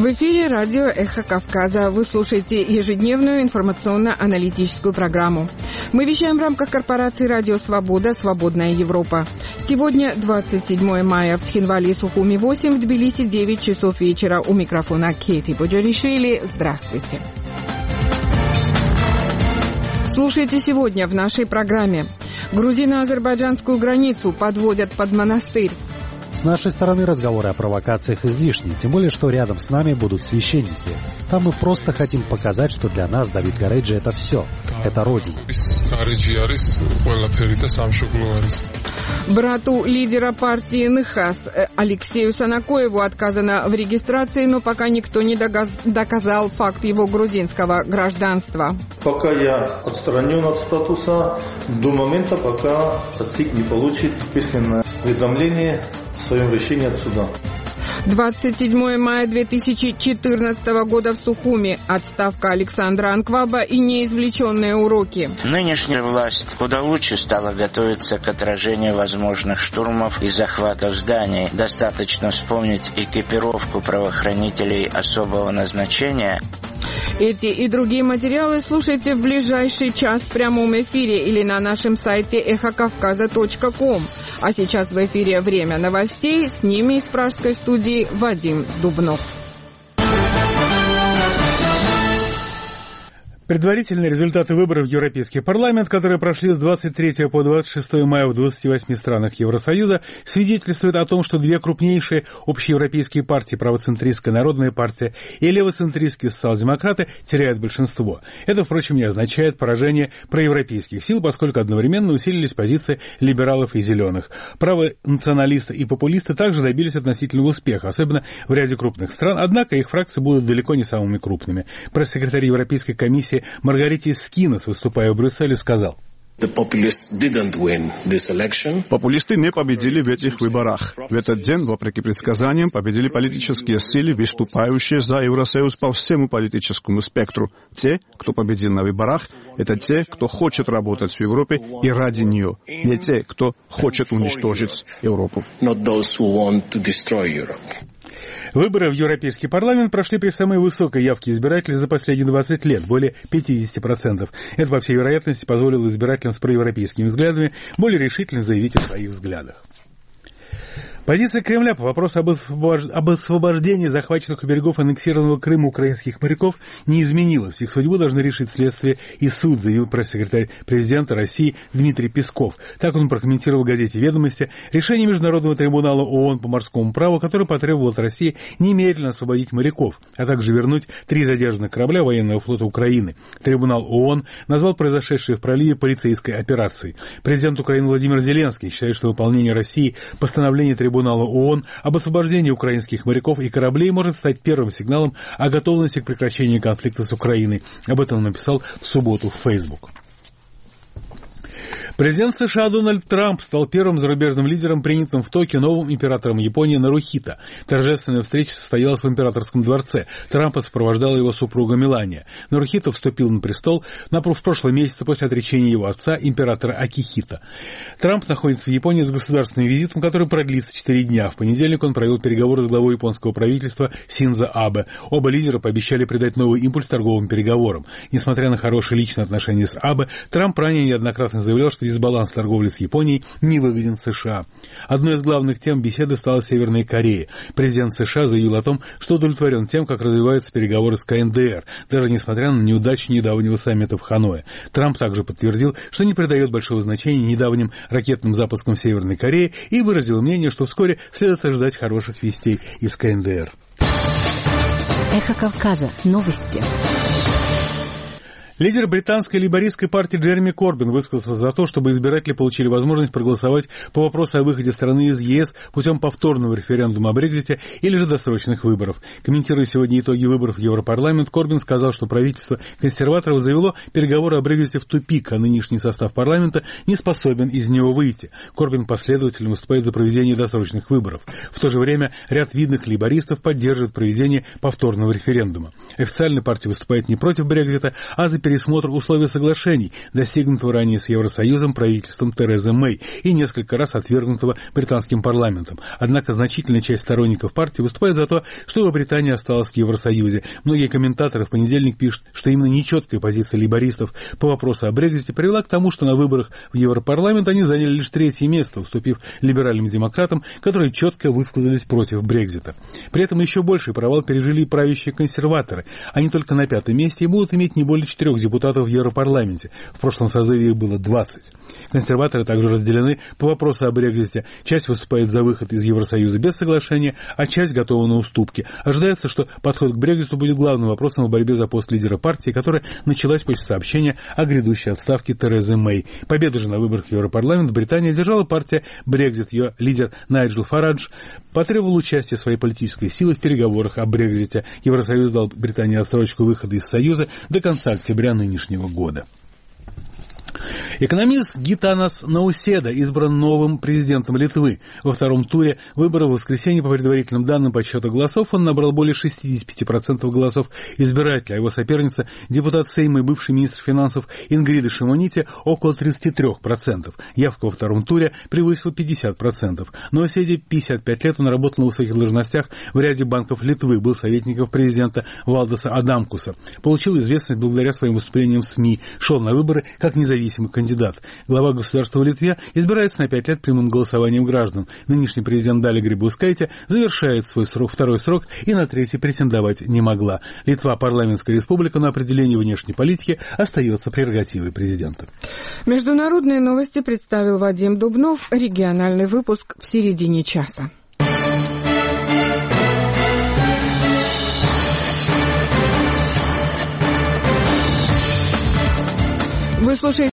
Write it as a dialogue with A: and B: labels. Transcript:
A: В эфире радио «Эхо Кавказа». Вы слушаете ежедневную информационно-аналитическую программу. Мы вещаем в рамках корпорации «Радио Свобода. Свободная Европа». Сегодня 27 мая. В Тхинвале и Сухуми 8, в Тбилиси 9 часов вечера. У микрофона Кейти Боджаришвили. Здравствуйте. Слушайте сегодня в нашей программе. Грузино-азербайджанскую границу подводят под монастырь.
B: С нашей стороны разговоры о провокациях излишни, тем более, что рядом с нами будут священники. Там мы просто хотим показать, что для нас Давид Гареджи — это все. Это Родина.
A: Брату лидера партии НХАС Алексею Санакоеву отказано в регистрации, но пока никто не доказал факт его грузинского гражданства.
C: Пока я отстранен от статуса, до момента, пока ЦИК не получит письменное уведомление в своем решении от суда.
A: 27 мая 2014 года в Сухуми. Отставка Александра Анкваба и неизвлеченные уроки.
D: Нынешняя власть куда лучше стала готовиться к отражению возможных штурмов и захватов зданий. Достаточно вспомнить экипировку правоохранителей особого назначения.
A: Эти и другие материалы слушайте в ближайший час в прямом эфире или на нашем сайте эхокавказа.ком. А сейчас в эфире «Время новостей». С ними из пражской студии Вадим Дубнов.
E: Предварительные результаты выборов в Европейский парламент, которые прошли с 23 по 26 мая в 28 странах Евросоюза, свидетельствуют о том, что две крупнейшие общеевропейские партии, правоцентристская Народная партия и левоцентристские социал-демократы, теряют большинство. Это, впрочем, не означает поражение проевропейских сил, поскольку одновременно усилились позиции либералов и зеленых. Правые националисты и популисты также добились относительного успеха, особенно в ряде крупных стран, однако их фракции будут далеко не самыми крупными. Пресс-секретарь Европейской комиссии Маргарите Скинас, выступая в Брюсселе, сказал:
F: Популисты не победили в этих выборах. В этот день, вопреки предсказаниям, победили политические силы, выступающие за Евросоюз по всему политическому спектру. Те, кто победил на выборах, это те, кто хочет работать в Европе и ради нее, не те, кто хочет уничтожить Европу.
E: Выборы в Европейский парламент прошли при самой высокой явке избирателей за последние 20 лет, более 50%. Это, по всей вероятности, позволило избирателям с проевропейскими взглядами более решительно заявить о своих взглядах. Позиция Кремля по вопросу об освобождении захваченных у берегов аннексированного Крыма украинских моряков не изменилась. Их судьбу должны решить следствие и суд, заявил пресс-секретарь президента России Дмитрий Песков. Так он прокомментировал в газете «Ведомости» решение Международного трибунала ООН по морскому праву, которое потребовало от России немедленно освободить моряков, а также вернуть 3 задержанных корабля военного флота Украины. Трибунал ООН назвал произошедшее в проливе полицейской операцией. Президент Украины Владимир Зеленский считает, что выполнение России постановления трибунала ООН об освобождении украинских моряков и кораблей может стать первым сигналом о готовности к прекращению конфликта с Украиной. Об этом он написал в субботу в Facebook. Президент США Дональд Трамп стал первым зарубежным лидером, принятым в Токио новым императором Японии Нарухито. Торжественная встреча состоялась в императорском дворце. Трампа сопровождала его супруга Мелания. Нарухито вступил на престол в прошлом месяце после отречения его отца, императора Акихито. Трамп находится в Японии с государственным визитом, который продлится 4 дня. В понедельник он провел переговоры с главой японского правительства Синдзо Абе. Оба лидера пообещали придать новый импульс торговым переговорам. Несмотря на хорошие личные отношения с Абе, Трамп ранее неоднократно заявлял, что дисбаланс торговли с Японией не выгоден США. Одной из главных тем беседы стала Северная Корея. Президент США заявил о том, что удовлетворен тем, как развиваются переговоры с КНДР, даже несмотря на неудачу недавнего саммита в Ханое. Трамп также подтвердил, что не придает большого значения недавним ракетным запускам Северной Кореи и выразил мнение, что вскоре следует ожидать хороших вестей из КНДР.
G: Эхо Кавказа. Новости.
E: Лидер британской лейбористской партии Джереми Корбин высказался за то, чтобы избиратели получили возможность проголосовать по вопросу о выходе страны из ЕС путем повторного референдума о Брексите или же досрочных выборов. Комментируя сегодня итоги выборов в Европарламент, Корбин сказал, что правительство консерваторов завело переговоры о Брексите в тупик, а нынешний состав парламента не способен из него выйти. Корбин последовательно выступает за проведение досрочных выборов. В то же время ряд видных лейбористов поддерживает проведение повторного референдума. Официально партия выступает не против Брексита, а за пересмотр условий соглашений, достигнутого ранее с Евросоюзом правительством Терезы Мэй и несколько раз отвергнутого британским парламентом. Однако значительная часть сторонников партии выступает за то, чтобы Британия осталась в Евросоюзе. Многие комментаторы в понедельник пишут, что именно нечеткая позиция лейбористов по вопросу о Брексите привела к тому, что на выборах в Европарламент они заняли лишь 3-е место, уступив либеральным демократам, которые четко высказались против Брексита. При этом еще больший провал пережили и правящие консерваторы. Они только на 5-м месте и будут иметь не более 4 депутатов в Европарламенте. В прошлом созыве их было 20. Консерваторы также разделены по вопросу о Брексите. Часть выступает за выход из Евросоюза без соглашения, а часть готова на уступки. Ожидается, что подход к Брекситу будет главным вопросом в борьбе за пост лидера партии, которая началась после сообщения о грядущей отставке Терезы Мэй. Победу же на выборах в Европарламент Британия одержала партия Брексит. Ее лидер Найджел Фарадж потребовал участия своей политической силы в переговорах о Брексите. Евросоюз дал Британии отсрочку выхода из Союза до конца октября нынешнего года. Экономист Гитанас Науседа избран новым президентом Литвы. Во втором туре выборов в воскресенье по предварительным данным подсчета голосов он набрал более 65% голосов избирателей, а его соперница, депутат Сейма и бывший министр финансов Ингрида Шимоните, около 33%. Явка во втором туре превысила 50%. Науседе 55 лет, он работал на высоких должностях в ряде банков Литвы, был советником президента Валдаса Адамкуса. Получил известность благодаря своим выступлениям в СМИ, шел на выборы как независимый кандидат. Глава государства в Литве избирается на 5 лет прямым голосованием граждан. Нынешний президент Даля Грибаускайте завершает свой второй срок и на 3-й претендовать не могла. Литва – парламентская республика, но определение внешней политики остается прерогативой президента.
A: Международные новости представил Вадим Дубнов. Региональный выпуск в середине часа. Вы слушаете